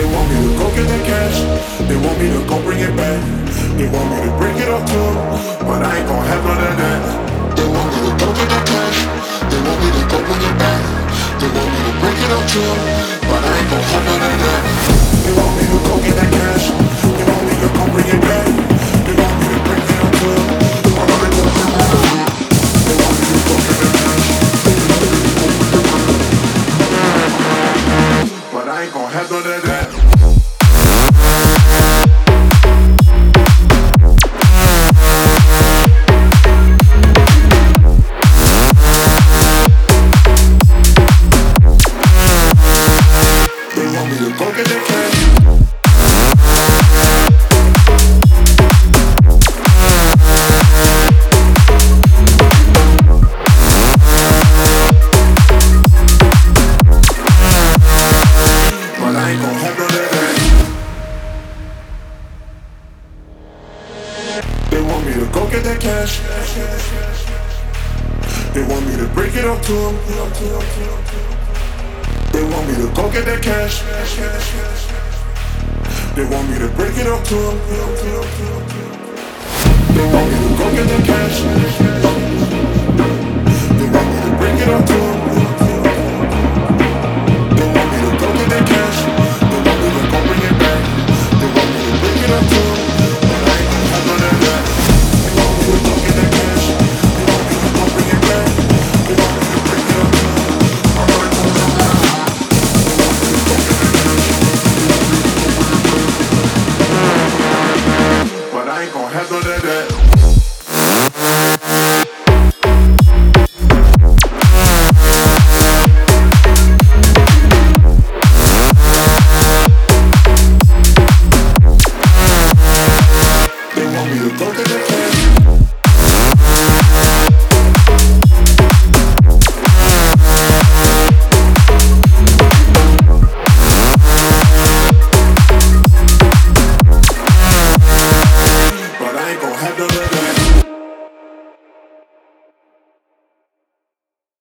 They want me to go get that cash. They want me to go bring it back. They want me to bring it up to them, but I ain't gon' have none of that. They want me to go get that cash. They want me to go bring it back. They want me to bring it up to them, but I ain't gon' have none of that. They want me to go get that cash. They want me to go bring it back. They want me to bring it up to them, but I ain't gon' have none of that. They want me to go get that cash. But I ain't gon' have none of that. They want me to go get that cash. But I ain't gon' have none of that. They want me to go get that cash. They want me to break it up to them. They want me to go get that cash. They want me to break it up to them. They want me to go get that cash. They want me to break it up to them. They want me to go get that cash. They want me to go bring it back. They want me to break it up to them, but I ain't gon' have none of that. They want me to go get that cash. They want me to go bring it back. They want me to break it up to them, but I ain't gon' have none of that. But I ain't gon' have none of that. They want me to go get that cash.